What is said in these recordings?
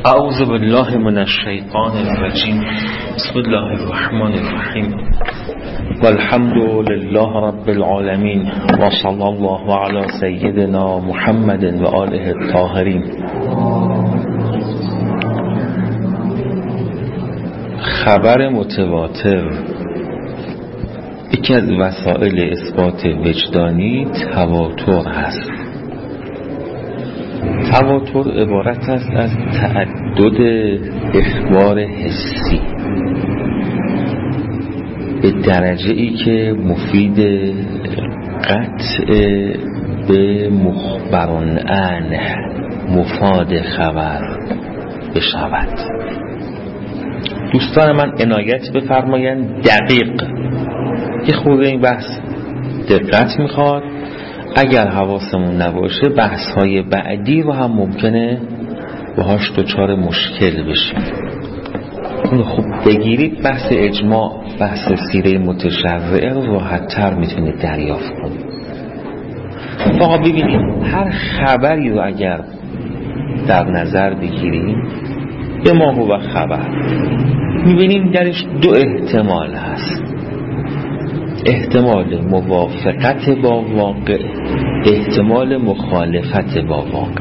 اعوذ بالله من الشیطان الرجیم. بسم الله الرحمن الرحیم. والحمد لله رب العالمین و صلی الله علی سیدنا محمد و آله الطاهرین. خبر متواتر یکی از وسایل اثبات وجدانی تواتر هست. تواتر عبارت است از تعدد اخبار حسی به درجه ای که مفید قطع به مخبران عنه مفاد خبر بشود. دوستان من عنایت بفرمایند، دقیق یه خورده این بحث دقت میخواد. اگر حواسمون نباشه بحث‌های بعدی رو هم ممکنه باهاش دچار مشکل بشیم. اون خوب بگیرید، بحث اجماع، بحث سیره متشرعه رو راحت‌تر میتونید دریافت کنید. فقط ببینید هر خبری رو اگر در نظر بگیریم، به ما هو خبر، میبینیم درش دو احتمال هست: احتمال موافقت با واقع، احتمال مخالفت با واقع.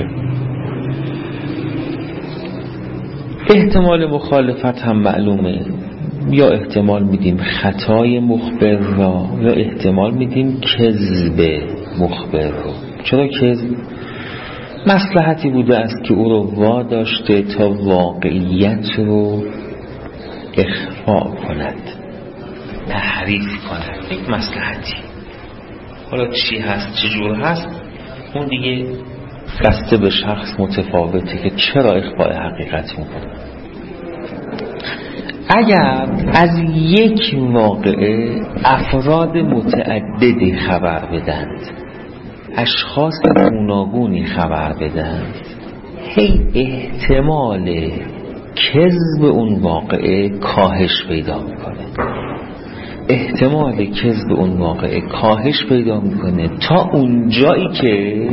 احتمال مخالفت هم معلومه، یا احتمال میدیم خطای مخبر را، یا احتمال میدیم کذب مخبر را. چرا کذب؟ مصلحتی بوده است که او رو واداشته تا واقعیت رو اخفا کند، تحریف کند. یک مصلحتی، حالا چی هست چجور هست اون دیگه بسته به شخص متفاوته که چرا اخفاء حقیقت میکنه. اگر از یک واقعه افراد متعددی خبر بدند، اشخاص گوناگونی خبر بدند، هی احتمال کذب اون واقعه کاهش پیدا میکنه. احتمال کذب اون واقعه کاهش پیدا میکنه تا اون جایی که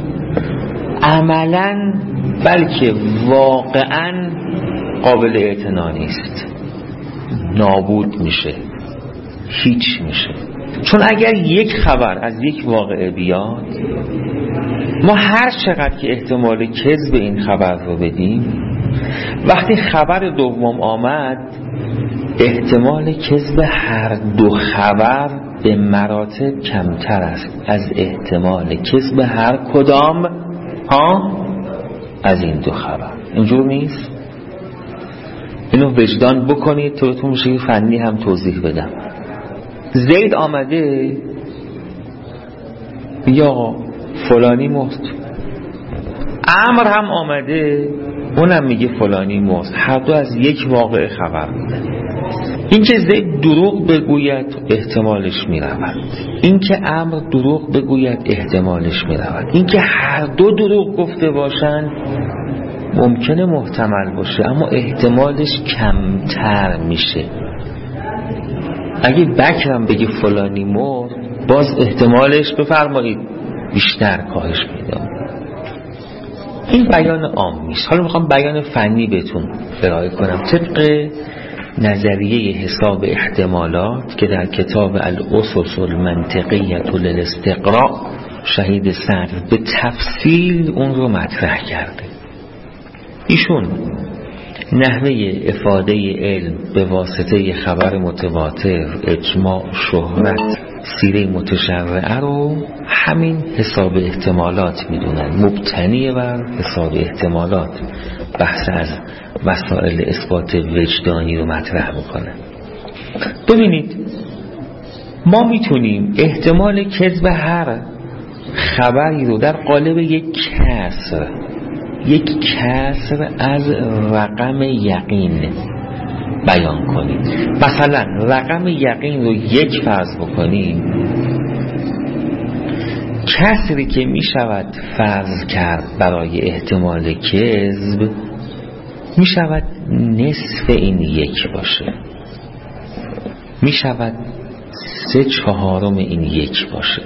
عملاً بلکه واقعاً قابل اعتنا نیست، نابود میشه، هیچ میشه. چون اگر یک خبر از یک واقعه بیاد، ما هر چقدر که احتمال کذب این خبر رو بدیم، وقتی خبر دوم آمد احتمال کذب هر دو خبر به مراتب کمتر است از احتمال کذب هر کدام از این دو خبر. اینجور نیست؟ اینو وجدان بکنید تو بهتون میشه فنی هم توضیح بدم. زید آمده یا فلانی مرد، عمر هم آمده اونم میگه فلانی مرد، هر دو از یک واقعه خبر میدن. این که زید دروغ بگوید احتمالش میرود، این که عمر دروغ بگوید احتمالش میرود، این که هر دو دروغ گفته باشن ممکنه محتمل باشه اما احتمالش کمتر میشه. اگه بکرم بگه فلانی مرد، باز احتمالش بفرمایید بیشتر کاهش پیدا. این بیان عامی است. حالا میخوام بیان فنی بهتون ارائه کنم طبق نظریه حساب احتمالات که در کتاب الاسس المنطقیه للاستقراء شهید صدر به تفصیل اون رو مطرح کرده. ایشون نحوه افاده علم به واسطه خبر متواتر، اجماع، شهرت، سیره متشرعه رو همین حساب احتمالات میدونن، مبتنی بر حساب احتمالات بحث از وسایل اثبات وجدانی رو مطرح میکنه. ببینید ما میتونیم احتمال کذب هر خبری رو در قالب یک کسر از رقم یقین بیان کنیم. مثلا رقم یقین رو یک فرض بکنیم، کسری که می شود فرض کرد برای احتمال کذب می شود نصف این یک باشه، می شود 3/4 این یک باشه.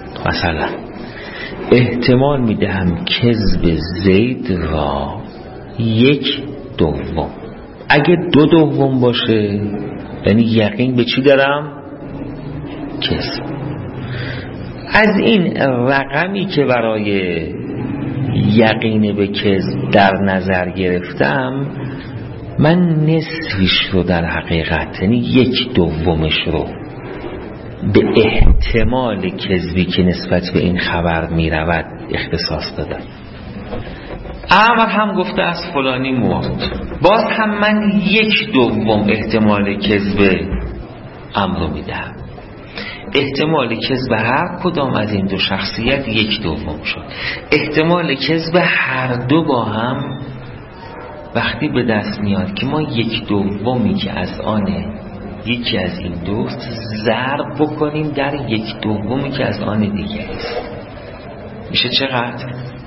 مثلا احتمال میدهم کذب زید را 1/2. اگه 2/2 باشه یعنی یقین به چی دارم؟ کذب. از این رقمی که برای یقین به کذب در نظر گرفتم، من نصفش رو در حقیقت، یعنی 1/2 رو به احتمال کذبی که نسبت به این خبر می رود اختصاص دادم. عمر هم گفته از فلانی مرد، باز هم من 1/2 احتمال کذب امر رو می دهم. احتمال کذب هر کدام از این دو شخصیت 1/2 شد. احتمال کذب هر دو با هم وقتی به دست میاد که ما 1/2 که از آن یکی از این دوست ضرب بکنیم در 1/2 که از آن دیگه است، میشه چقدر؟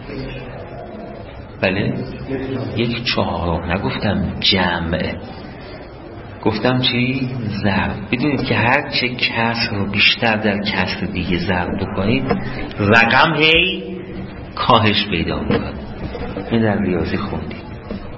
بله 1/4. نگفتم جمع، گفتم چی؟ ضرب. بدونید که هر چه کسر رو بیشتر در کسر دیگه ضرب بکنید رقم هی کاهش پیدا میکنه. این در ریاضی خوندید.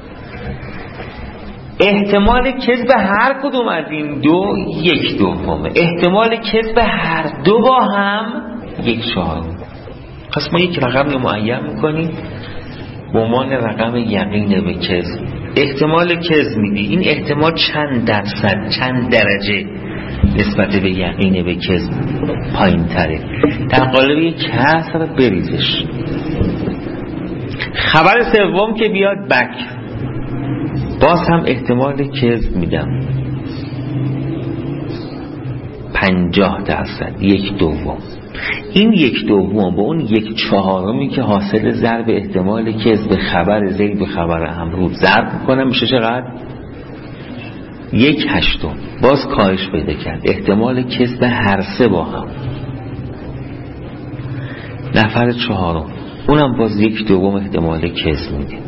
احتمال کذب هر کدوم از این دو 1/2. احتمال کذب هر دو با هم 1/4. پس ما یک رقم رو معین میکنیم به عنوان رقم یقین به کذب. احتمال کذب میدی، این احتمال چند درصد، چند درجه نسبت به یقین به کذب پایین تره؟ در قالب یک کسر بریزش. خبر سوم که بیاد بکر، باز هم احتمال کذب میدم 50%، 1/2. این 1/2 با اون 1/4 که حاصل ضرب احتمال کذب خبر زید به خبر امرو ضرب میکنم میشه چقدر؟ 1/8. باز کاهش پیدا کرد. احتمال کذب هر سه با هم. نفر 4 اونم باز 1/2 احتمال کذب میده.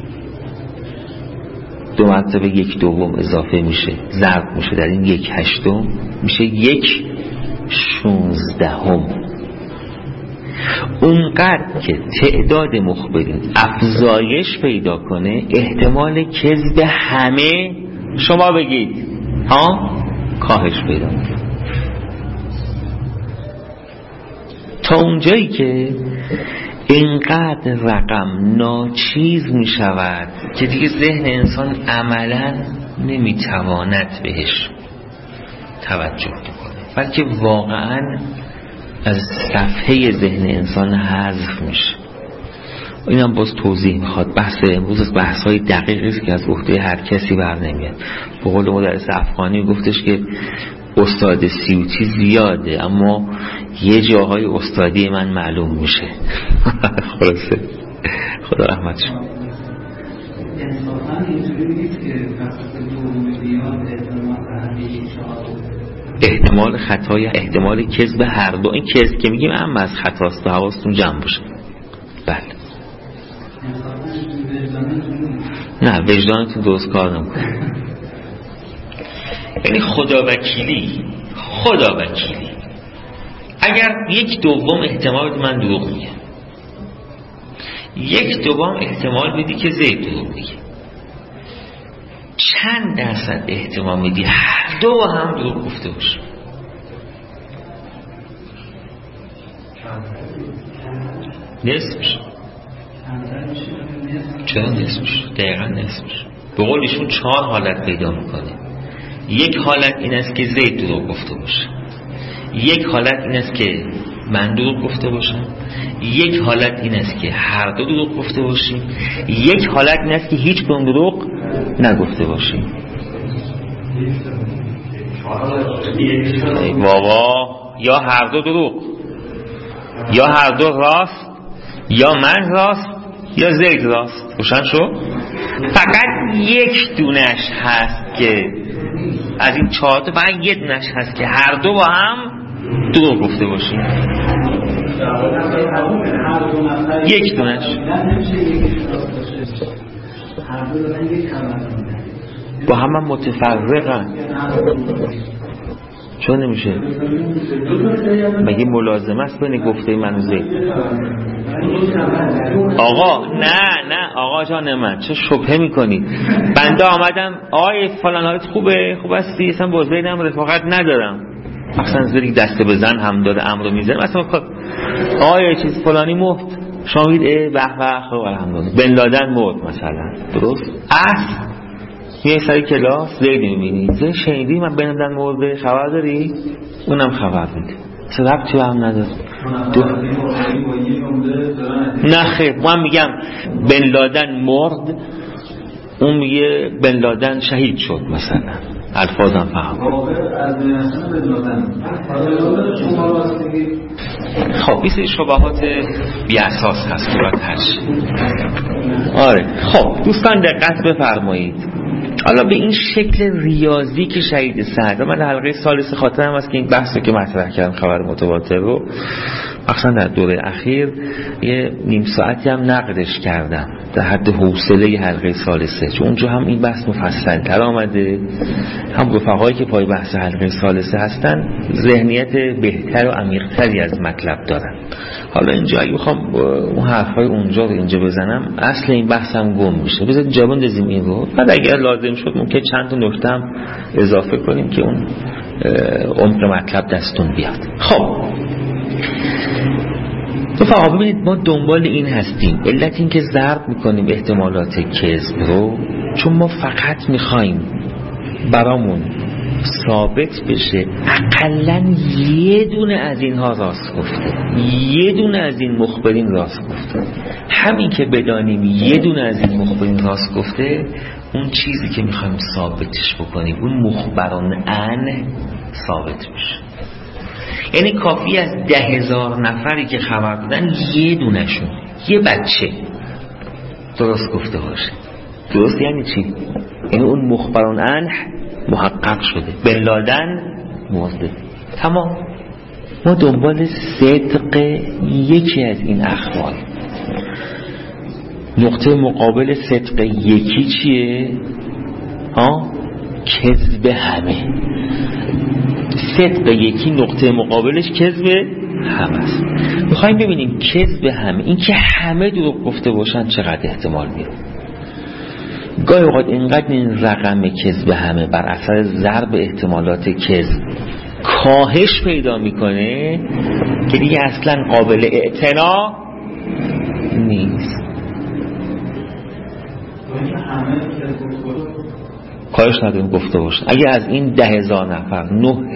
2 مرتبه 1/2 اضافه میشه، ضرب میشه در این 1/8 میشه 1/16. اونقدر که تعداد مخبرین افزایش پیدا کنه احتمال کذب همه شما بگید کاهش پیدا کنه، تا اونجایی که اینقدر رقم ناچیز می شود که دیگه ذهن انسان عملا نمیتواند بهش توجه کنه، بلکه واقعا از صفحه ذهن انسان حذف میشه. اینم باز توضیح میخواد. بحث امروز از بحث‌های دقیقی است که از عهده هر کسی بر نمیاد. به قول مدرس افغانی گفتش که استاد سیوطی زیاده اما یه جاهای استادی من معلوم میشه. خلاصه خدا رحمتش. انصافاً اینجوری نیست که فقط دوم بیاد احتمال خطای احتمال کذب هر دو. این کذب که میگیم هم از خطاست، حواستون جمع باشه. بله نه وجدانتون درست کار نمیکنه. یعنی خدا وکیلی اگر 1/2 احتمال من دروغ میگه، 1/2 احتمال میدی که زید دروغ میگه، چند درصد احتمال میدی هر دو هم دروغ گفته باشه؟ نصفش. چرا نصفش؟ دقیقا نصفش. به قول ایشون 4 حالت پیدا میکنه. یک حالت این است که زید دروغ گفته باشه، یک حالت این است که من دروغ گفته باشم، یک حالت این است که هر دو دروغ گفته باشیم، یک حالت این است که هیچ کدوم دروغ نگفته باشیم. بابا یا هر دو دروغ، یا هر دو راست، یا من راست، یا زید راست. روشن شو؟ فقط یک دونش هست که از این 4 تا فقط یک دونش هست که هر دو با هم دروغ گفته باشیم. یک دونش با هم متفرقن. چون نمیشه؟ مگه ملازمه است بین گفته من و زید؟ آقا نه آقا جان من چه شبهه میکنید؟ بنده آمدم آقای فلان حالت خوبه؟ خوب هستی؟ اصلا با زیدم رفاقت ندارم، اصلا زیدی دست به زن هم داره امرو میزنه، مثلا آقای چیز فلانی مرد، شما میگید به به خب الحمدلله بن لادن مرد مثلا، درست؟ یه سری کلاس زید میبینی، زید شنیدی من بن لادن مرده، خبر داری؟ اونم خبر میده، چه ربطی به هم نداره. نه خیر، من میگم بن لادن مرد، اون میگه بن لادن شهید شد مثلا، الفاظم فهم. خب این شبهات بی اساس هست برات هرچی. آره خب دوستان دقت بفرمایید، حالا به این شکل ریاضی که شهید سعد، من حلقه ثالث خاطرم هست که این بحثی که مطرح کردم خبر متواتر رو مثلا در دوره اخیر یه نیم ساعتی هم نقدش کردم در حد حوصله حلقه ثالثه، چون اونجا هم این بحث مفصل تر آمده، هم رفقایی که پای بحث حلقه ثالثه هستن ذهنیت بهتر و عمیق‌تری از مطلب دارن. حالا اینجا اگه بخوام اون حرفای اونجا رو اینجا بزنم اصل این بحثم گم میشه، بذارید جا بندازیم این رو، بعد اگر لازم شد ممکن چند تا نکته هم اضافه کنیم که اون عمق مطلب دستون بیاد. خب رفقا ببینید ما دنبال این هستیم، علت این که ضرب میکنیم احتمالات کذب رو چون ما فقط میخوایم برامون ثابت بشه اقلن یه دونه از اینها راست گفته، یه دونه از این مخبرین راست گفته. همین که بدانیم یه دونه از این مخبرین راست گفته، اون چیزی که میخوایم ثابتش بکنیم اون مخبران ان ثابت میشه. یعنی کافی از 10,000 نفری که خبر دادن یه دونشون یه بچه درست گفته باشه. درست یعنی چی؟ یعنی اون مخبران ان محقق شده، بن لادن مرده. تمام. ما دنبال صدق یکی از این اخبار. نقطه مقابل صدق یکی چیه؟ کذب همه. صدق یکی نقطه مقابلش کذب همه است. میخوایم ببینیم کذب همه، این که همه دروغ گفته باشن چقدر احتمال میره. گاهی اوقات اینقدر این رقم کذب همه بر اثر ضرب احتمالات کذب کاهش پیدا میکنه که دیگه اصلا قابل اعتنا نیست. کاهش نداریم گفته باشن. اگه از این 10,000 نفر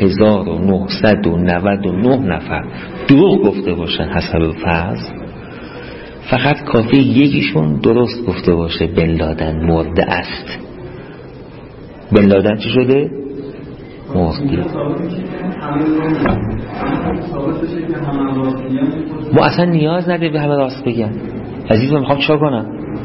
9,999 نفر دروغ گفته باشن حسب فرض، فقط کافی یکیشون درست گفته باشه بن لادن مرده است. بن لادن چی شده؟ مرده. ما اصلا نیاز نداریم به همه راست بگن. عزیزم میخوام چیکار کنم؟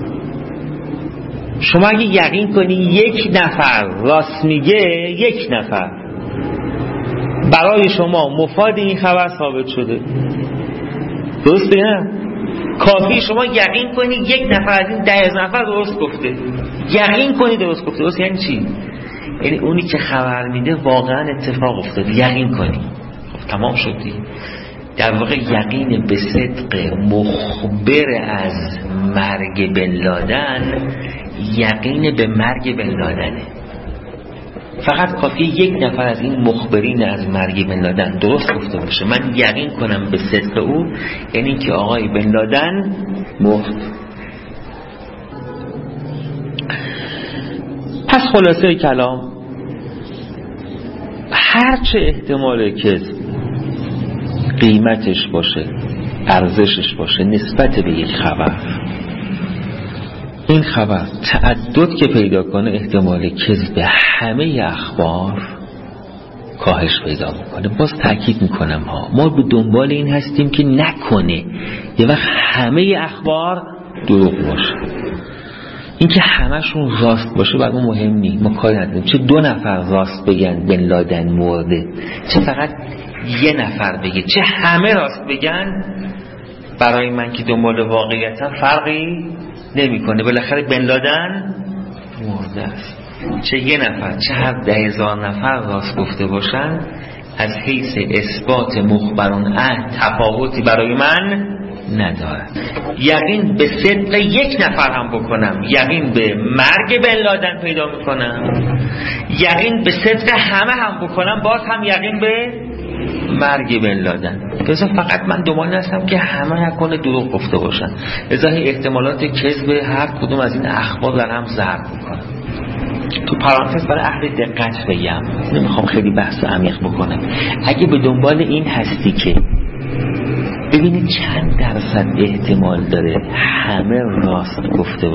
شما اگه یقین کنی یک نفر راست میگه، یک نفر برای شما مفاد این خبر ثابت شده. درسته نه؟ کافی شما یقین کنی یک نفر از این 10,000 نفر درست گفته، یقین کنی درست گفته. درست یعنی چی؟ یعنی اونی که خبر میده واقعا اتفاق افتاده، یقین کنی. خب تمام شدی. در واقع یقین به صدق مخبر از مرگ بن لادن یقین به مرگ بن لادنه. فقط کافی یک نفر از این مخبرین از مرگ بن لادن درست گفته باشه، من یقین کنم به صدق او، یعنی که آقای بن لادن مرد. پس خلاصه کلام، هرچه احتمال کذب قیمتش باشه، ارزشش باشه نسبت به یک خبر، این خبر تعدد که پیدا کنه احتمال کذب همه اخبار کاهش پیدا میکنه. باز تاکید میکنم ما به دنبال این هستیم که نکنه یه وقت همه اخبار دروغ باشه. این که همشون راست باشه برای ما مهم نیست، ما کاری نداریم چه 2 نفر راست بگن بن لادن مرده، چه فقط 1 نفر بگه، چه همه راست بگن. برای من که دنبال واقعیتم فرقی نمیکنه، بالاخره بن لادن مرده است. چه 1 نفر چه هر 10,000 نفر راست گفته باشن از حیث اثبات مخبران تفاوتی برای من ندارد. یقین به صدق یک نفر هم بکنم، یقین به مرگ بن لادن پیدا میکنم، یقین به صدق همه هم بکنم، باز هم یقین به مرگ بن لادن. لذا فقط من دنبال هستم که همه نکنه دروغ گفته باشن، لذا احتمالات کذب هر کدوم از این اخبار در هم ضرب میکنم. تو پرانتز برای اهل دقت بگم، نمیخوام خیلی بحث عمیق بکنم، اگه به دنبال این هستی که ببینید چند درصد احتمال داره همه راست گفته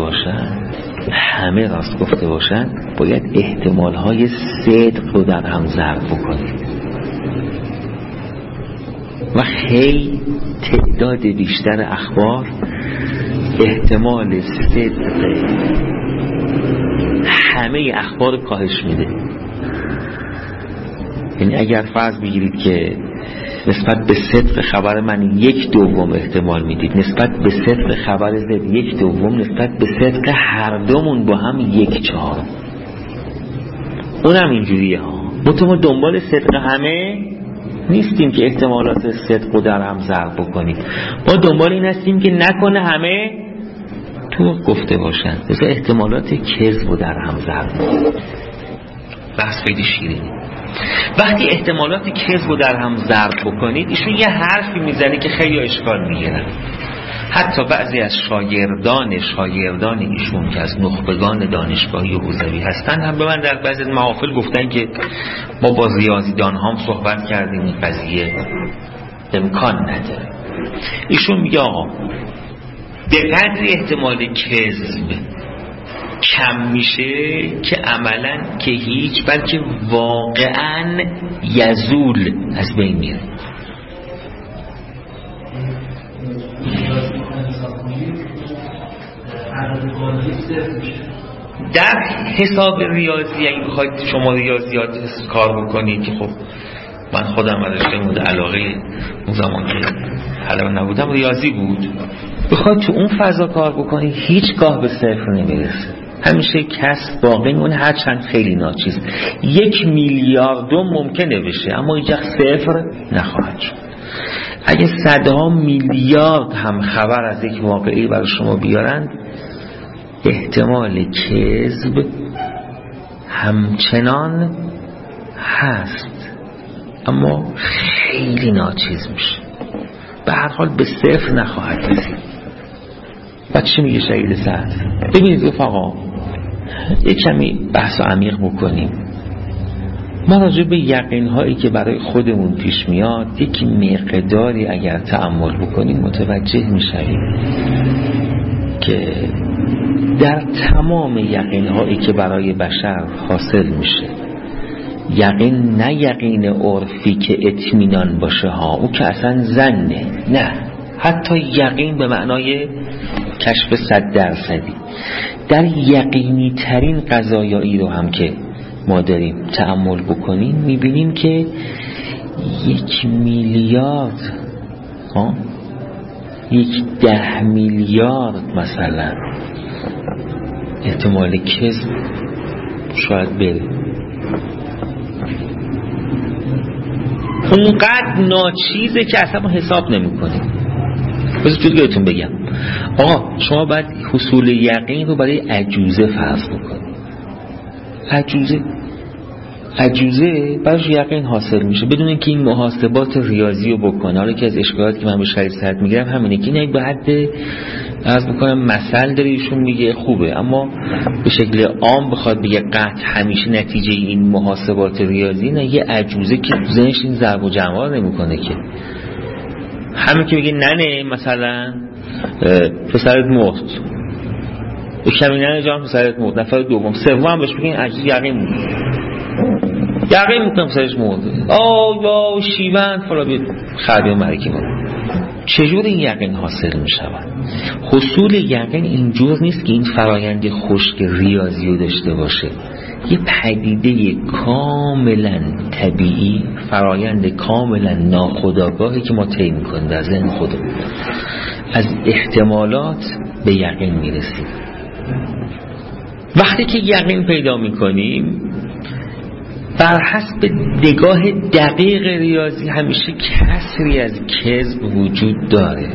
باشن، باید احتمالهای صدق رو در هم ضرب بکنید و خیلی تعداد بیشتر اخبار احتمال صدق همه اخبار کاهش میده. یعنی اگر فرض بگیرید که نسبت به صدق خبر من 1/2 احتمال میدید، نسبت به صدق خبر زد 1/2، نسبت به صدق هر دومون با هم 1/4. اونم اینجوریه ها. ما دنبال صدق همه نیستیم که احتمالات صدق رو در هم ضرب بکنیم، ما دنبال این هستیم که نکنه همه تو گفته باشن، مثل احتمالات کذب رو در هم ضرب بکنیم. بحث خیلی شیرینه. وقتی احتمالات کذب رو در هم ضرب بکنید، ایشون یه حرفی میزنه که خیلی اشکال میگیرن. حتی بعضی از شاگردان ایشون که از نخبگان دانشگاهی حوزوی هستن هم به من در بعضی از محافل گفتن که ما با ریاضیدان هم صحبت کردیم، این قضیه امکان نداره. ایشون میگه آقا به قدری احتمال کذب کم میشه که عملا که هیچ، بلکه واقعا یزول، از بین میره. در حساب ریاضی اگه بخواید شما ریاضیات کار بکنید که خب من خودم رشته مورد علاقه اون زمان که حالا نبودم ریاضی بود، بخواید تو اون فضا کار بکنید هیچگاه به صفر نمیرسه، همیشه کسب باقی اون هرچند خیلی ناچیز 1 میلیارد ممکنه بشه اما هیچ صفر نخواهد شد. اگه صدها میلیارد هم خبر از یک واقعی برای شما بیارن، احتمال کذب همچنان هست اما خیلی ناچیز میشه، به هر حال به صفر نخواهد رسید. بعد چی میگه شهید سعد؟ ببینید رفقا، یک کمی بحث عمیق بکنیم. ما راجع به یقین‌هایی که برای خودمون پیش میاد یک مقداری اگر تأمل بکنیم متوجه میشیم که در تمام یقین‌هایی که برای بشر حاصل میشه، یقین نه یقین عرفی که اطمینان باشه ها، او که اصلا ظنه، نه، حتی یقین به معنای کشف 100%. در یقینی ترین قضایایی رو هم که ما داریم تأمل بکنیم میبینیم که 1 میلیارد 10 میلیارد مثلا احتمال کذب شاید بره. اونقدر ناچیزه که اصلا ما حساب نمی کنیم. بذار جلوی بهتون بگم، آقا شما باید حصول یقین رو برای عجوزه فرض بکنید. عجوزه براش یقین حاصل میشه بدون اینکه این محاسبات ریاضی رو بکنه. حالا که از اشکالاتی که من به شهید سعد میگیرم همینه که این به حد عرض بکنم مثل داره ایشون میگه خوبه، اما به شکل عام بخواد بگه قطع همیشه نتیجه این محاسبات ریاضی نه، یه عجوزه که ذهنش این ضرب و جمع نمیکنه که همه که بگه ننه مثلا پسرت مرد، کمی ننه جان پسرت مرد، نفر دوم سوم هم بهش بگین عجیز یقین میکنم پسرش مرد، یا شیون فلا بید خربی مرکی مرد. چجور این یقین حاصل می شود؟ حصول یقین اینجور نیست که این فرایند خشک ریاضی رو داشته باشه، یه پدیده کاملا طبیعی، فرایند کاملا ناخودآگاهی که ما طی می‌کنیم در ذهن خودمون. از احتمالات به یقین میرسیم. وقتی که یقین پیدا می‌کنیم بر حسب نگاه دقیق ریاضی همیشه کسری از کذب وجود داره،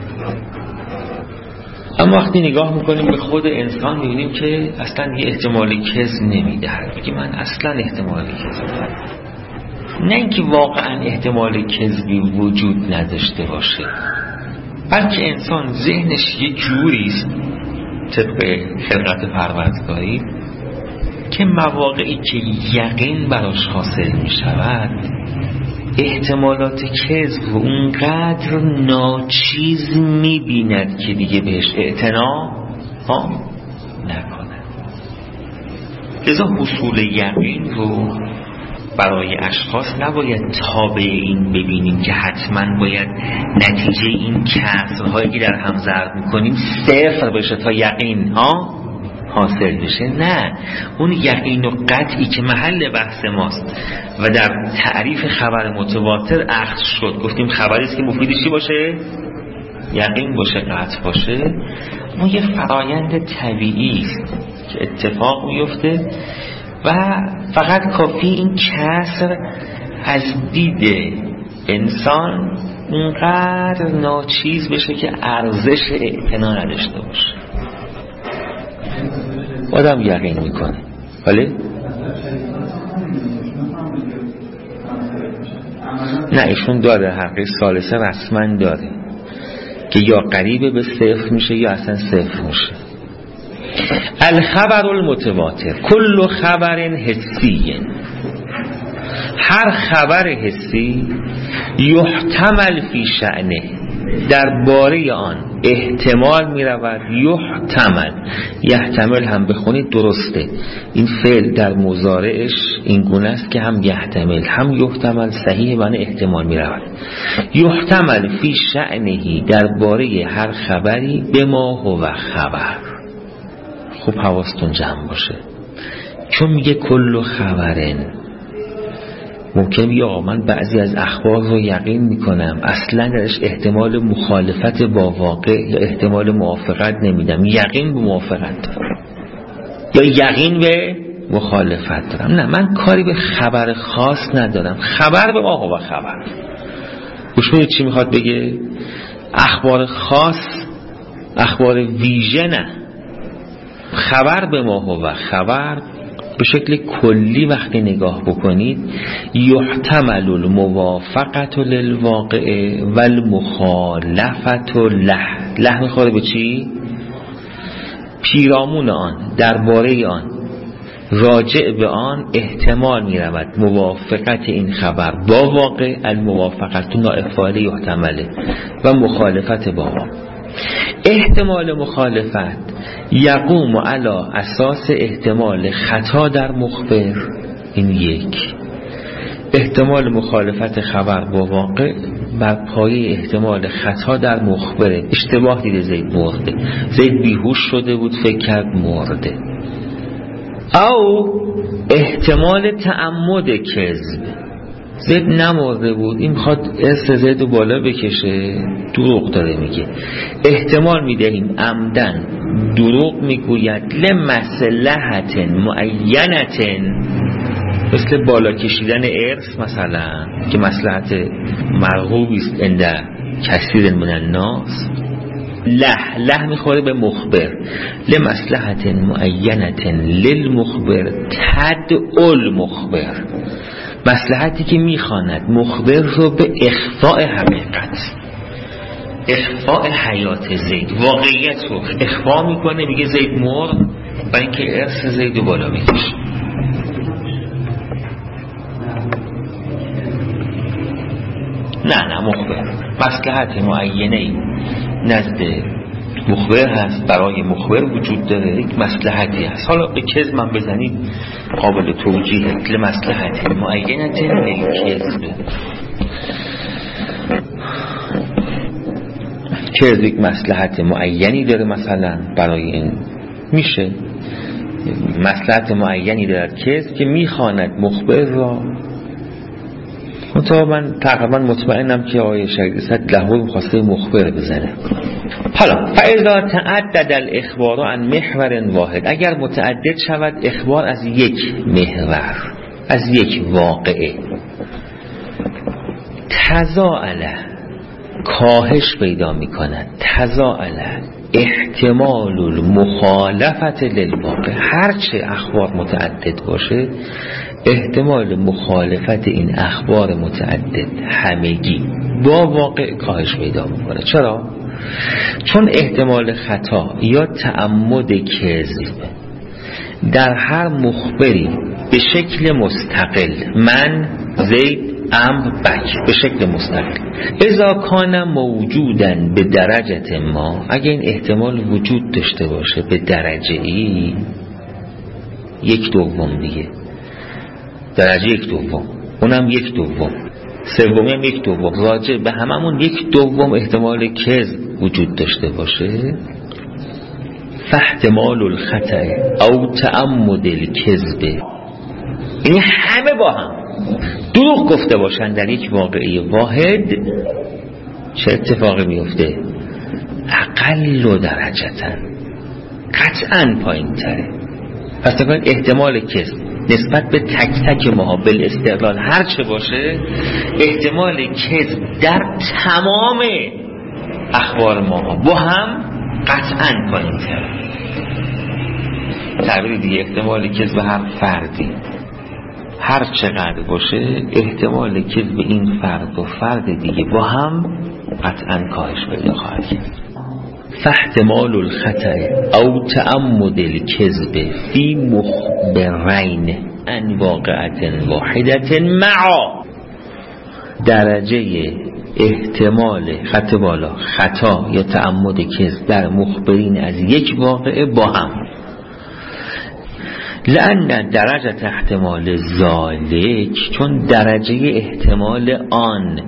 اما وقتی نگاه میکنیم به خود انسان میبینیم که اصلا یه احتمال کذب نمیدهد. میگه من اصلا احتمال کذب ندارم. نه اینکه واقعا احتمال کذبی وجود نداشته باشه، بلکه انسان ذهنش یه جوریست طبق خلقت پروردگاری که مواقعی که یقین براش حاصل می شود احتمالات کذب و اونقدر ناچیز می بیند که دیگه بهش اعتنا نکنه. لذا حصول یقین رو برای اشخاص نباید تابع این ببینیم که حتما باید نتیجه این کسرهایی که در هم ضرب میکنیم صفر بشه تا یقین حاصل بشه. نه، اون یقین و قطعی که محل بحث ماست و در تعریف خبر متواتر اخذ شد، گفتیم خبری است که مفیدش چی باشه؟ یقین باشه، قطع باشه. ما یه فرایند طبیعی است که اتفاق میفته و فقط کافی این کسر از دید انسان اونقدر ناچیز بشه که ارزش اعتنا نداشته باشه. آدم یقین میکنه. بله؟ نه، ایشون داره حقیقی ثالثه رسما داره که یا قریب به صفر میشه یا اصلا صفر میشه. الخبر المتواتر کل خبر حسی، هر خبر حسی یحتمل فی شأنه، در باره آن احتمال می رود. یحتمل هم بخونید درسته، این فعل در مضارعش این گونه است که هم یحتمل هم یحتمل، صحیح معنی احتمال می رود. یحتمل فی شأنه، در باره هر خبری، به ما هو خبر. خوب حواستون جمع باشه، چون میگه کل خبرن، ممکنه بگه آقا من بعضی از اخبار رو یقین میکنم، اصلا درش احتمال مخالفت با واقع یا احتمال موافقت نمیدم، یقین به موافقت دارم یا یقین به مخالفت دارم. نه، من کاری به خبر خاص ندارم، خبر به ما هو خبر. گوش کنید چی میخواد بگه؟ اخبار خاص، اخبار ویژه نه. خبر به ما هو خبر به شکل کلی وقتی نگاه بکنید، یحتمل الموافقت للواقع و المخالفت له میخوره به چی؟ پیرامون آن، درباره آن، راجع به آن احتمال میرود موافقت این خبر با واقع، الموافقت نائب فاعل یحتمله، و مخالفت با واقع. احتمال مخالفت یقوم علی اساس احتمال خطا در مخبر، این یک. احتمال مخالفت خبر با واقع بر پایه احتمال خطا در مخبره. اشتباه دیده زید مرده، زید بیهوش شده بود فکر کرد مرده. او احتمال تعمد کذب، زید نمرده بود این میخواد اس زید رو بالا بکشه، دروغ داره میگه. احتمال میدهیم عمدن دروغ میگوید لمصلحت معینت، مثل بالا کشیدن ارث مثلا که مصلحت مرغوبی است عند کثیر من الناس. له میخوره به مخبر، لمصلحت معینت للمخبر تدعو المخبر، مصلحتی که میخواند مخبر رو به اخفاء حقیقت، اخفاء حیات زید، واقعیت رو اخفا میکنه، میگه زید مرد برای اینکه ارث زید رو بالا میکشه. نه مخبر مصلحت معینه نزد مخبر هست، برای مخبر وجود داره، یک مصلحتی هست. حالا به کذب من بزنید قابل توجیه، لمصلحت معینت للکذب، کذب یک مصلحت معینی داره، مثلا برای این میشه مصلحت معینی داره کذب که میخواند مخبر را. من تقریبا مطمئنم که آقای شهید صد لحظه میخواسته مخبر بزنه. حالا فاذا تعدد الاخبار عن محور واحد، اگر متعدد شود اخبار از یک محور، از یک واقعه تضاءل کاهش پیدا میکند، تضاءل احتمال المخالفت للواقع، هرچه اخبار متعدد باشه احتمال مخالفت این اخبار متعدد همگی با واقع کاهش پیدا میکنه. چرا؟ چون احتمال خطا یا تعمد کذب در هر مخبری به شکل مستقل، من زید امر بک، به شکل مستقل، اذا کان موجودن به درجه ما، اگه این احتمال وجود داشته باشه به درجه ای، یک دوم دیگه، درجه یک دوم، اونم یک دوم، سومی هم یک دوم، راجع به هممون یک دوم احتمال کذب وجود داشته باشه، فاحتمال الخطأ او تعمد الکذب، یعنی همه با هم دروغ گفته باشن در یک واقعه واحد، چه اتفاقی میفته؟ اقل درجتن، قطعا پایین تره. پس تکن احتمال کذب نسبت به تک تک ما بالاستقلال هر چه باشه، احتمال کذب در تمام اخبار ما با هم قطعا پایین تره. تعبیر دیگه، احتمال کذب هر فردی هر چقدر باشه، احتمال کذب این فرد و فرد دیگه با هم قطعا کاهش پیدا خواهد کرد. فاحتمال الخطأ او تعمد الكذب فی مخبرین ان واقعة واحدة مع درجه احتمال خطا یا تعمد کذب در مخبرین از یک واقعه با هم، لأن درجه احتمال ذالک، چون درجه احتمال آن،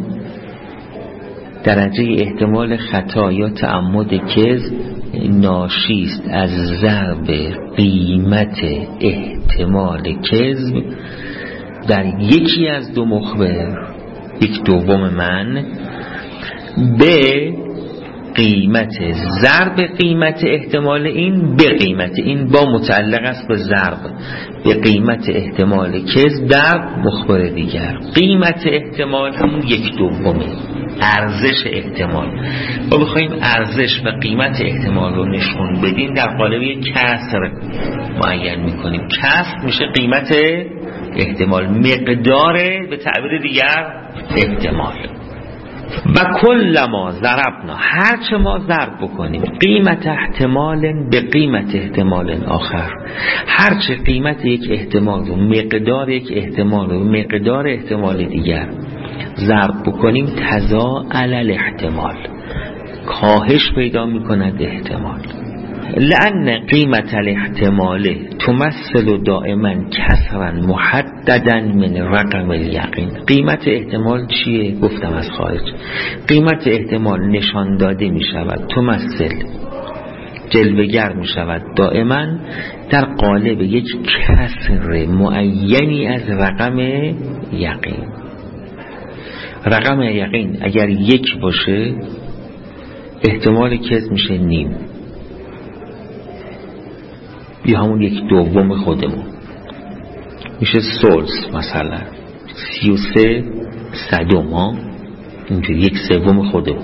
درجه احتمال خطا یا تعمد کذب ناشی است از ضرب قیمت احتمال کذب در یکی از دو مخبر، یک دوم من، به قیمت ضرب قیمت احتمال این به قیمت این، با متعلق است به ضرب به قیمت احتمال کذب در مخبر دیگر. قیمت احتمال همون یک دومه، ارزش احتمال. ما بخوایم ارزش و قیمت احتمال رو نشون بدیم در قالب یک کسر معین میکنیم. کسر میشه قیمت احتمال، مقدار به تعبیر دیگر احتمال. و کل ما ضربنا، هرچه ما ضرب بکنیم، قیمت احتمال به قیمت احتمال آخر، هرچه قیمت یک احتمال رو مقدار یک احتمال رو مقدار احتمال دیگر ضرب بکنیم، تضاءل الاحتمال، کاهش پیدا میکند احتمال. لأن قیمت الاحتمال تمثل دائما کسرا محددا من رقم الیقین. قیمت احتمال چیه؟ گفتم از خارج. قیمت احتمال نشان داده می شود، تمثل جلوگر می شود دائما در قالب یک کسر معینی از رقم یقین. رقم یقین اگر یک باشه احتمال کذب میشه نیم، یا همون یک دوم خودمون میشه سولس، مثلا 33 صدم، اینجوری یک سوم خودمون.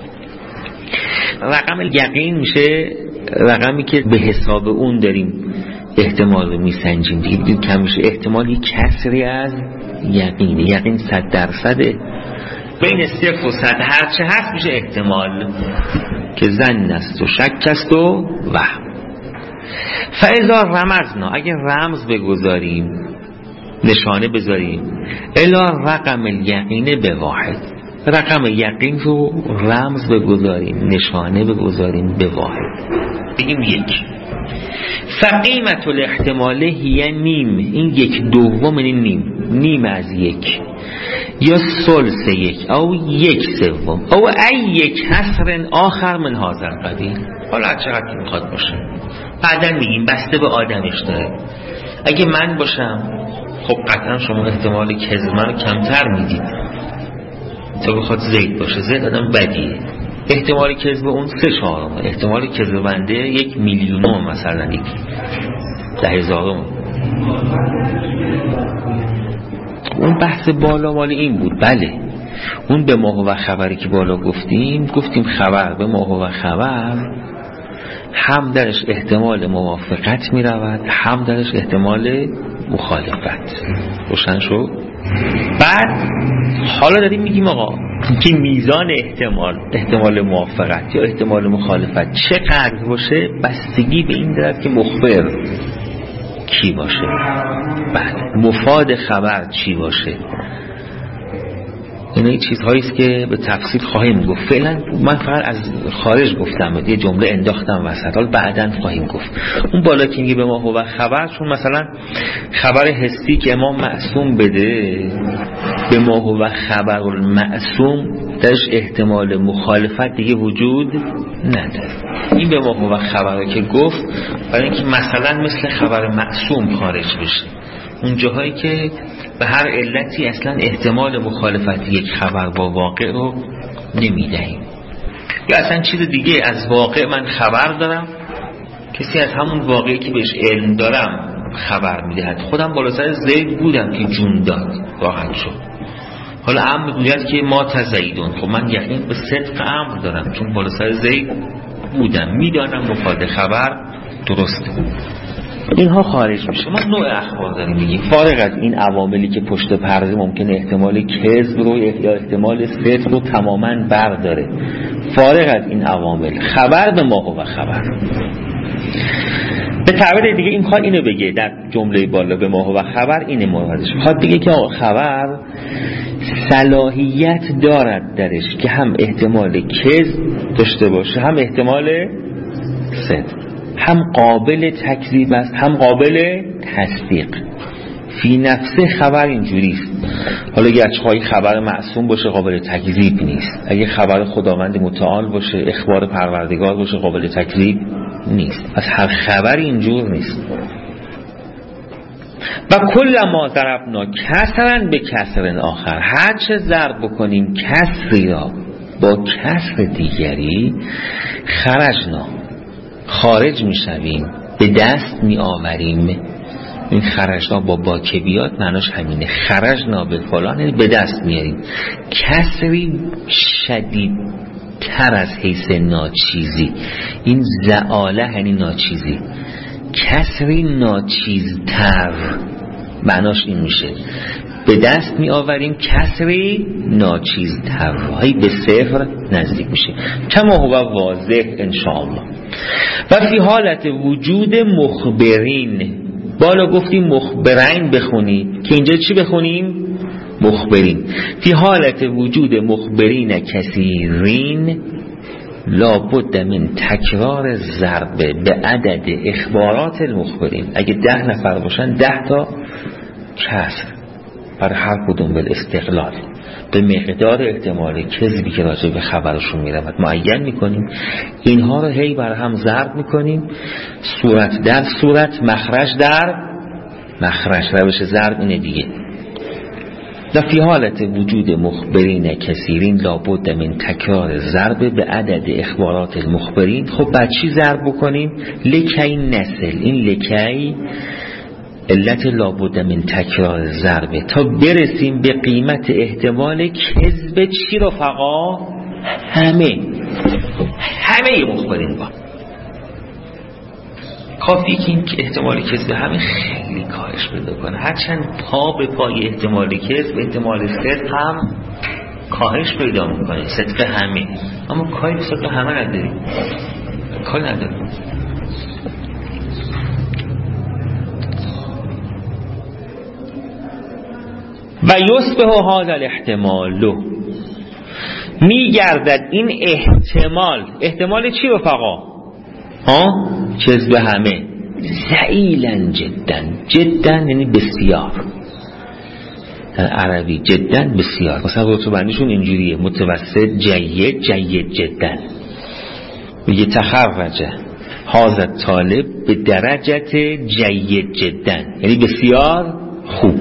رقم یقین میشه رقمی که به حساب اون داریم احتمال رو میسنجیم دیگه، کم میشه احتمال یک کسری از یقین. یقین 100%، بین 0 و 100 هرچه هست میشه احتمال، که ظن است و شک است و وهم. فاذا رمزنا، اگر رمز بگذاریم، نشانه بذاریم، الی رقم الیقین به واحد، رقم یقین رو رمز بگذاریم، نشانه بگذاریم به واحد، بگیم یک. فقیمت الاحتمال هی نیم، این یک دوم، این نیم از یک، یا ثلث یک، او یک سوم، او ای یک کسر آخر من هذا القبیل. حالا چقدر که میخواد باشه، بعدن میگیم بسته به آدمش داره. اگه من باشم خب قطعا شما احتمال کذب منو کمتر میدید تا بخواد زید باشه. زید آدم بدیه، احتمال کذب اون 3/4، احتمال کذب بنده 1,000,000 مثلا، 10,000. اون بحث بالا مال این بود. بله اون به ما و خبری که بالا گفتیم خبر به ما و خبر هم درش احتمال موافقت می رود، هم درش احتمال مخالفت. روشن شد؟ بعد حالا داریم میگیم آقا که میزان احتمال موافقت یا احتمال مخالفت چقدر باشه بستگی به این دارد که مخبر کی باشه، بعد مفاد خبر چی باشه. این چیزهایی است که به تفصیل خواهیم گفت. فعلا من فقط از خارج گفتم، یه جمله انداختم وسط، حالا بعداً خواهیم گفت. اون بالا که میگه به ما هو خبر، چون مثلا خبر حسی که امام معصوم بده به ما هو خبر المعصوم درش احتمال مخالفت دیگه وجود نداره. این به ما هو خبر که گفت برای اینکه مثلا مثل خبر معصوم خارج بشه، اون جاهایی که به هر علتی اصلا احتمال مخالفت یک خبر با واقع رو نمیدهیم، یا اصلا چیز دیگه از واقع من خبر دارم، کسی از همون واقعی که بهش علم دارم خبر میدهد. خودم بالا سر زید بودم که جون داد راحت شد، حالا امر میگوید که ما تزیدون، خب من یقین به صدق امر دارم چون بالا سر زید بودم، میدانم مفاد خبر درسته. اینها خارج میشه. ما نوع اخبار داریم میگیم فارغ از این عواملی که پشت پرده ممکنه احتمال کذب رو یا احتمال صدق رو تماما برداره، فارغ از این عوامل خبر به ما و خبر. به تعبیر دیگه این میخواد اینو بگه در جمله بالا به ما و خبر، اینه مرادش. میخواد بگه که خبر صلاحیت دارد درش که هم احتمال کذب داشته باشه، هم احتمال صدق، هم قابل تکذیب است هم قابل تصدیق. فی نفسه خبر اینجوریست. حالا گرچه خبر معصوم باشه قابل تکذیب نیست، اگه خبر خداوند متعال باشه، اخبار پروردگار باشه، قابل تکذیب نیست. از هر خبر اینجور نیست. و کل ما ضربنا کسرن به کسرن آخر، هر چه ضرب بکنیم کسری را با کسر دیگری، خرجنا خارج میشویم، به دست می آوریم. این خرجنا با که بیاد معناش همینه، خرجنا به فلان به دست میاریم. کسری شدید تر از حیث ناچیزی، این زعاله یعنی ناچیزی، کسری ناچیزتر معناش این میشه، به دست می آوریم کسری ناچیزتر، هایی به صفر نزدیک میشه. کما هو واضح انشاءالله. و فی حالت وجود مخبرین، بالا گفتیم مخبرین بخونی، که اینجا چی بخونیم؟ مخبرین. فی حالت وجود مخبرین کثیرین لابد من تکرار ضرب به عدد اخبارات المخبرین. اگه 10 نفر باشن 10 تا کسر برای هر کدوم به استقلال به مقدار احتمال کذبی که راجع به خبرشون میرود معین میکنیم. اینها رو هی برای هم ضرب میکنیم، صورت در صورت، مخرج در مخرج. روش ضرب اینه دیگه. و فی حالت وجود مخبرین کثیرین لابد من تکرار ضرب به عدد اخبارات المخبرین. خب بعد چی ضرب بکنیم؟ لکی نسل. این لکی علت لابد من تکرار ضربه تا برسیم به قیمت احتمال کذب چی رفقا؟ همه مخبرین با کافی که این احتمال کذب همه خیلی کاهش پیدا کنه. هرچند پا به پای احتمال کذب احتمال صدق هم کاهش پیدا میکنه، صدق همه، اما کاری به صدق همه نداریم، کاری نداریم. و یصبح هذا الاحتمال، میگردد این احتمال چی رفقا؟ کذب همه، ضئیلا جدا یعنی بسیار، در عربی جدا بسیار. مثلا رتبه‌بندیشون اینجوریه: متوسط، جید جدا. میگه تخرج هذا طالب به درجت جید جدا یعنی بسیار خوب.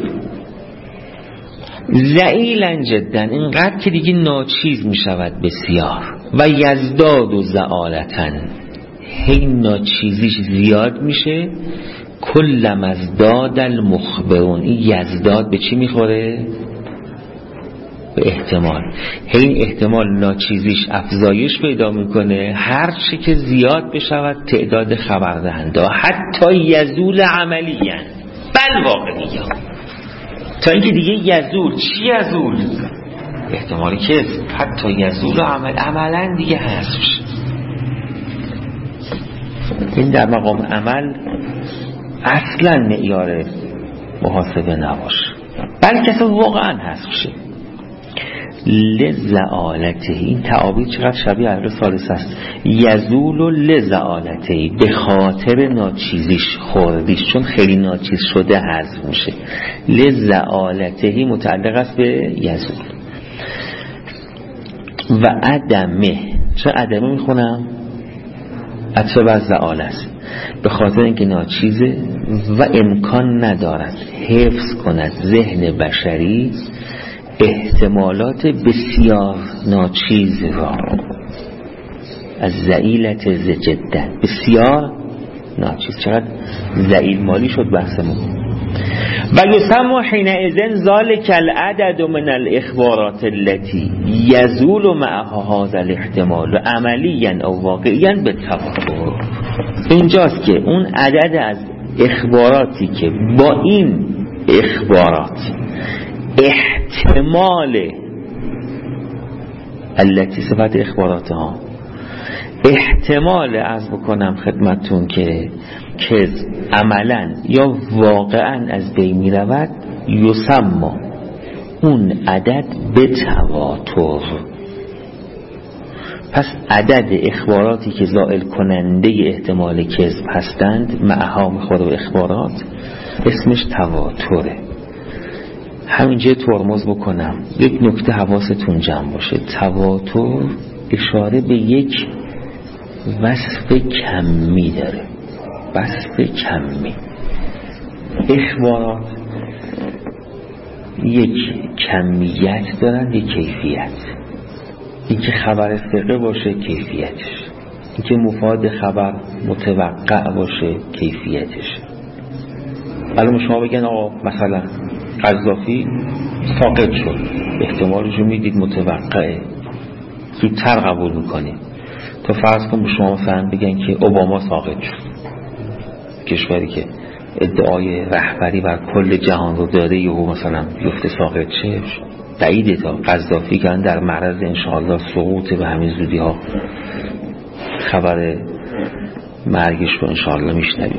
ضئیلا جدا اینقدر که دیگه ناچیز می شود بسیار. و یزداد و زعالتن، هی ناچیزیش زیاد میشه، کلم ازداد المخبرون. این یزداد به چی میخوره؟ به احتمال. این احتمال ناچیزیش افزایش پیدا میکنه هر چی که زیاد بشود تعداد خبردهنده، حتی یزول عملیاً بل واقعیاً، تا اینکه دیگه یزول. چی یزول؟ احتمالی که حتی یزول عملاً دیگه حذف شه. این در مقام عمل اصلا معیار محاسبه نباشه، بلکه اصلا واقعا حذف شه. لزعالته، این تعابیر چقدر شبیه اهل ثالث است. یزول لزعالته، به خاطر ناچیزیش، خوردیش، چون خیلی ناچیز شده حذف میشه. لزعالته متعلق است به یزول. و عدمه، چه عدمه میخونم؟ عطفه بر زعال است، به خاطر اینکه ناچیزه و امکان ندارد حفظ کند ذهن بشری احتمالات بسیار ناچیز را. از زعیلت جدا، بسیار ناچیز. چقدر زعیل مالی شد بحثمون. و یسمى حینئذ ذلک العدد من الاخبارات التي یزول معها هذا الاحتمال عملیا او واقعیا بالتواتر. اینجاست که اون عدد از اخباراتی که با این اخبارات احتمال التي صفت اخبارات ها احتمال عرض بکنم خدمتون که عملا یا واقعا از بین می رود، یسمى اون عدد به تواتر. پس عدد اخباراتی که زائل کننده احتمال کذب هستند معها میخوره به اخبارات، اسمش تواتره. همینجا ترمز بکنم، یک نکته حواستون جمع باشه. تواتر اشاره به یک وصف کمی داره، وصف کمی. اخبارات یک کمیت دارن، یک کیفیت. این که خبر ثقه باشه کیفیتش، این که مفاد خبر متوقع باشه کیفیتش. الان شما بگن آقا مثلا قذافی ساقط شد، احتمالش رو میدید متوقعه، زودتر قبول میکنیم. تا فرض کن به شما فهم بگن که اوباما ساقط شد، کشوری که ادعای رهبری بر کل جهان رو داره یهو مثلا یفته ساقط شه، بعیده. تا قذافی که در معرض انشاءالله سقوط به همین زودی ها خبر مرگش رو انشاءالله میشنویم.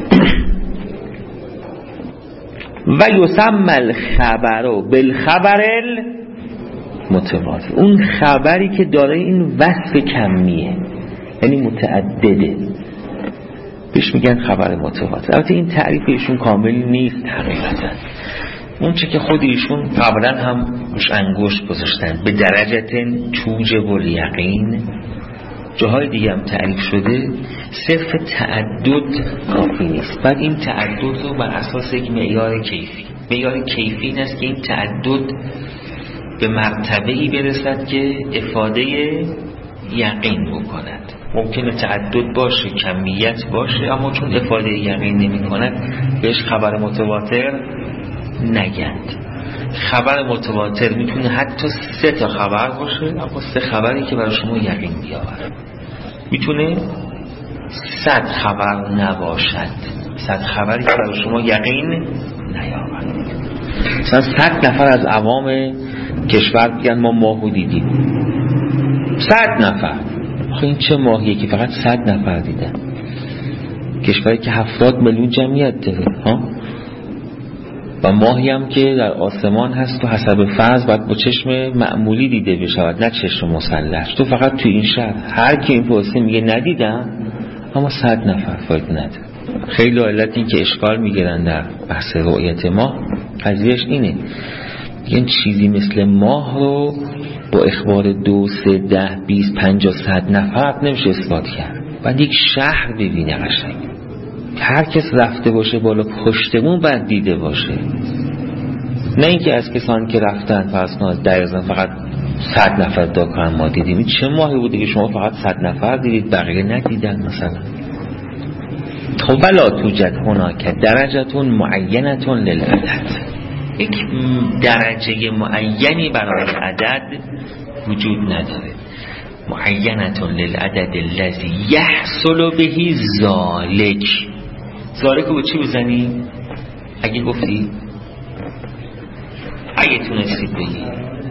و یسمى الخبر بالخبر المتواتر، اون خبری که داره این وصف کمیه، یعنی متعدده، بهش میگن خبر متواتر. البته این تعریف ایشون کامل نیست حقیقتا. اون چه که خود ایشون قبلا هم روش انگشت گذاشتن، به درجت توجب الیقین، جاهای دیگه هم تعریف شده، صرف تعدد کافی نیست. بعد این تعدد رو بر اساس یک معیار کیفی، معیار کیفی این است که این تعدد به مرتبه‌ای برسد که افاده یقین بکند. ممکنه تعدد باشه، کمیت باشه، اما چون افاده یقین نمی کند بهش خبر متواتر نگند. خبر متواتر میتونه حتی 3 تا خبر باشه، اما 3 خبری که برای شما یقین بیاورد. میتونه 100 خبر نباشد، 100 خبری که برای شما یقین نیاورد. مثلا 100 نفر از عوام کشور بگن ما ماهو دیدیم، 100 نفر. آخه این چه ماهیه که فقط 100 نفر دیدن؟ کشوری که 70 میلیون جمعیت داره ها، و ماهی هم که در آسمان هست و حسب فرض باید با چشم معمولی دیده بشود، نه چشم مسلح. تو فقط تو این شهر هر کی این پرسه میگه ندیدم، اما 100 نفر فایده نداره. خیلی علت این که اشکال میگیرن در بحث رؤیت ماه، قضیهش اینه، میگن چیزی مثل ماه رو با اخبار 2 3 10 20 50 100 نفر نمیشه اثبات کرد. بعد یک شهر ببینه قشنگ، هر کس رفته باشه بالا پشتمون بعد دیده باشه، نه اینکه از کسان که رفتن فرض کن از دریازن فقط 100 نفر دا کنن ما دیدیم. چه ماهی بوده که شما فقط 100 نفر دیدید بقیه ندیدن مثلا؟ خب ولا توجد هناک درجه معینه للعدد، یک درجه معینی برای عدد وجود نداره. معینه للعدد الذی یحصل به ذالک. ذالک رو چی بزنی؟ اگه گفتی؟ اگه تونستید بگی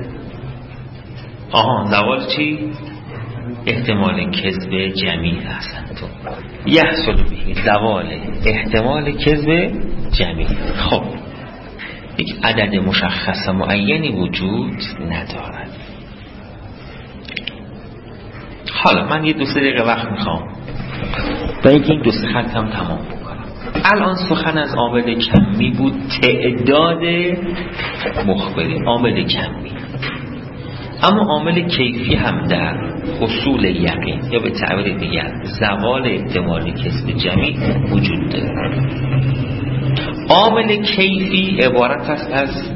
زوال چی؟ احتمال کذب جمیع هستن تو یحصل به زوال احتمال کذب جمیع. خب یک عدد مشخص معینی وجود ندارد. حالا من یه 2-3 دقیقه وقت میخوام و اینکه این 2-3 خط هم تمام بکنم. الان سخن از عامل کمی بود، تعداد مخبرین، عامل کمی. اما عامل کیفی هم در حصول یقین یا به تعبیر دیگر زوال احتمال کذب جمیع وجود داره. عامل کیفی عبارت است از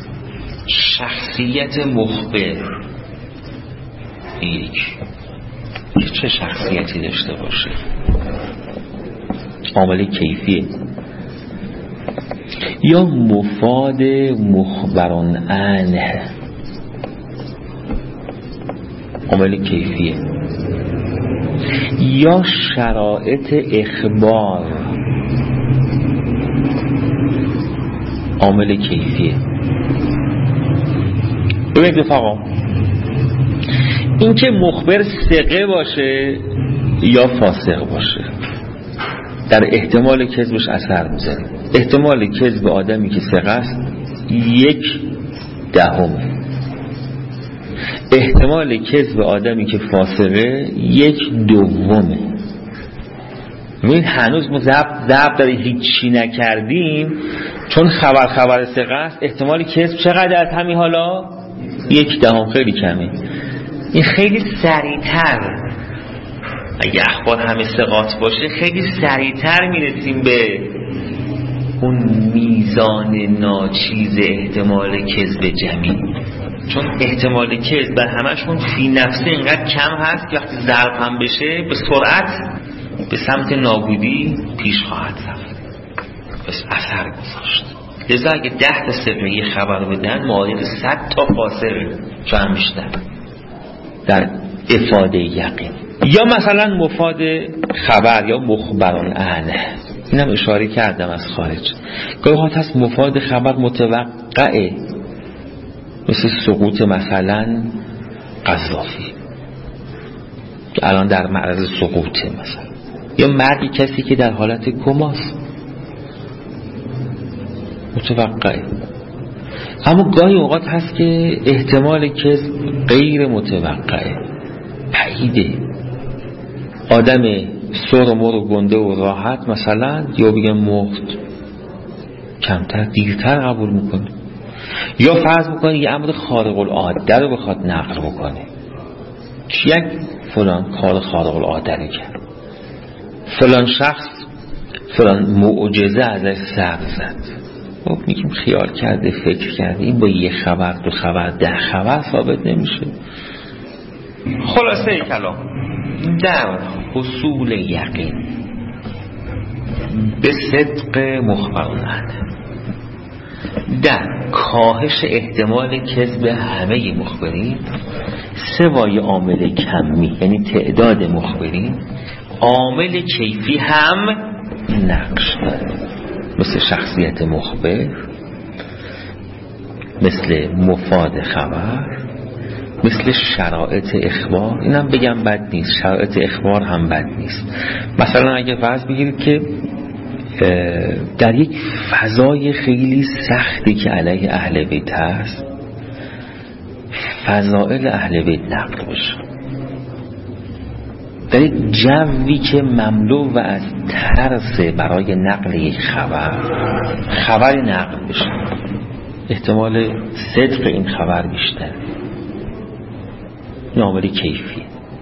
شخصیت مخبر. چه شخصیتی داشته باشه؟ عامل کیفیه. یا مفاد مخبران عنه، عامل کیفیه. یا شرایط اخبار، عامل کیفیه. ببینید رفقا، این که مخبر ثقه باشه یا فاسق باشه در احتمال کذبش اثر میذاره. احتمال کذب آدمی که ثقه است 1/10، احتمال کذب آدمی که فاسقه 1/2. ببین هنوز ما ضبط داره هیچی نکردیم، چون خبر ثقه است. احتمال کذب چقدر از همین حالا؟ 1/10، خیلی کمه. این خیلی سریعتر، اگه اخبار همه ثقات باشه خیلی سریعتر میرسیم به اون میزان ناچیز احتمال کذب جمیع، چون احتمال کذب بر همشون فی نفسه اینقدر کم هست که وقتی ضرب هم بشه به سرعت به سمت نابودی پیش خواهد رفت، بس اثر گذاشت. لذا اگه 10 تا ثقه خبر بدن معادل 100 تا فاسقه چند بیشتر در افاده یقین. یا مثلا مفاد خبر یا مخبران عنه، اینم اشاره کردم از خارج. گاهی هست مفاد خبر متوقعه، مثل سقوط مثلا قذافی که الان در معرض سقوطه، مثلا یا مرگ کسی که در حالت کماست، متوقعه. اما گاهی اوقات هست که احتمال کذب غیر متوقعه، بعیده. آدم سر و مر و گنده و راحت مثلا یا بگم مرد، کمتر دیرتر قبول میکنه. یا فرض میکنه یه امر خارق العاده رو بخواد نقل بکنه، یک فلان کار خارق العاده رو کرد، فلان شخص فلان معجزه ازش سر زد. خب میگیم خیال کرده، فکر کرده. این با یه خبر، 2 خبر، 10 خبر ثابت نمیشه. خلاصه کلام در حصول یقین به صدق مخبران، در کاهش احتمال کذب همه مخبرین، سوای عامل کمی یعنی تعداد مخبرین، عامل کیفی هم نقش داره، مثل شخصیت مخبر، مثل مفاد خبر، مثل شرایط اخبار. اینم بگم بد نیست، شرایط اخبار هم بد نیست. مثلا اگه فرض بگیرید که در یک فضای خیلی سختی که علیه اهل بیت هست، فضائل اهل بیت نقل بشه، در یک جوی که مملو و از ترس برای نقل یک خبری نقل بشه، احتمال صدق این خبر بیشتر. این عامل کیفی.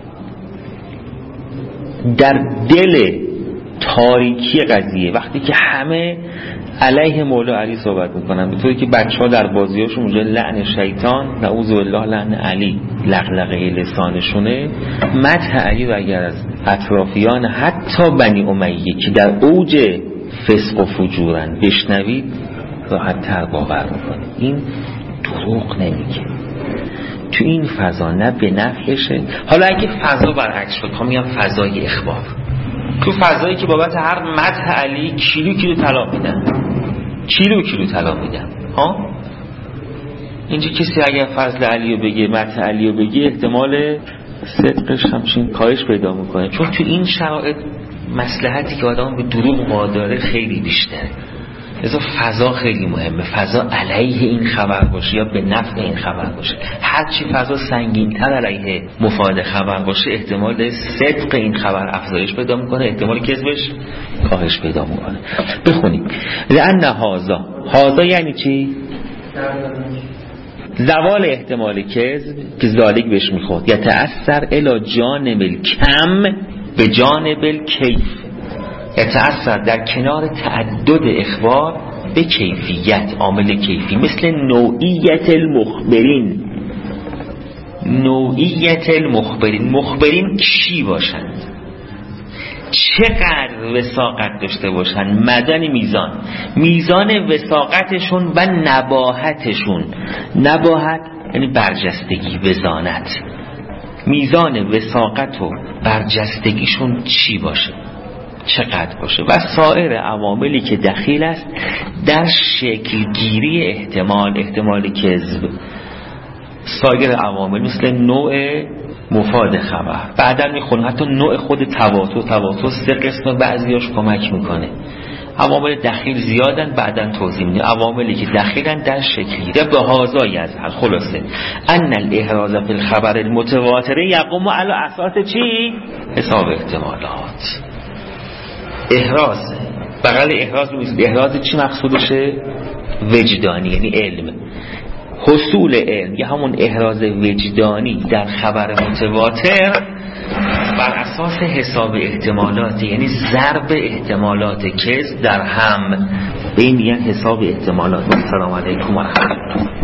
در دل تاریکی قضیه، وقتی که همه علیه مولا علی صحبت میکنن، به طوری که بچه‌ها در بازیاشون اونجا لعن شیطان، نعوذ بالله لعن علی لغلقه لسانشونه، مدح علی و اگر از اطرافیان حتی بنی امیه که در اوج فسق و فجورن بشنوید راحت تر باور میکنید. این دروغ نمیگه. تو این فضا نه به نفعشه. حالا اگه فضا برعکس شد، میگم فضای اخبار، تو فضایی که بابت هر مدح علی کیلو طلا میدن، کیلو طلا میدن، ها اینجا کسی اگر فضل علیو بگه، مدح علیو بگه، احتمال صدقش همچین کاهش پیدا میکنه، چون تو این شرایط مصلحتی که آدم به دروغ واداره خیلی بیشتره. لذا فضا خیلی مهمه. فضا علیه این خبر باشه یا به نفع این خبر باشه. هرچی فضا سنگین‌تر علیه مفاد خبر باشه، احتمال صدق این خبر افزایش پیدا میکنه، احتمال کذبش کاهش پیدا میکنه. بخونیم. لأن هذا یعنی چی؟ زوال احتمال کذب که ذالک بهش میخورد. یتأثر الی جانب الکم به جانب الکیف. یتأثر در کنار تعدد اخبار به کیفیت، عامل کیفی، مثل نوعیت المخبرین. نوعیت المخبرین، مخبرین کی باشند، چقدر وثاقت داشته باشند، مدن میزان وثاقتشون و نباهتشون. نباهت یعنی برجستگی، وزانت. میزان وثاقت و برجستگیشون چی باشه، چقدر باشه، و سایر عواملی که دخیل است در شکلگیری احتمال کذب. سایر عوامل مثل نوع مفاد خبر، بعدا میخونم حتی نوع خود تواتر 3 قسم بعضیاش کمک میکنه. عوامل دخیل زیادن، بعدا توضیح میدیم. عواملی که دخیلن در شکلی به هازایی از حل. خلاصه ان الاحراز فی الخبر المتواتر یقوم علی اساس چی؟ حساب احتمالات. احراز، بغل احراز چی مقصودشه؟ وجدانی، یعنی علم، حصول علم، یا همون احراز وجدانی در خبر متواتر بر اساس حساب احتمالات، یعنی ضرب احتمالات کذب در هم. به این میگن حساب احتمالات. السلام علیکم و رحمت الله.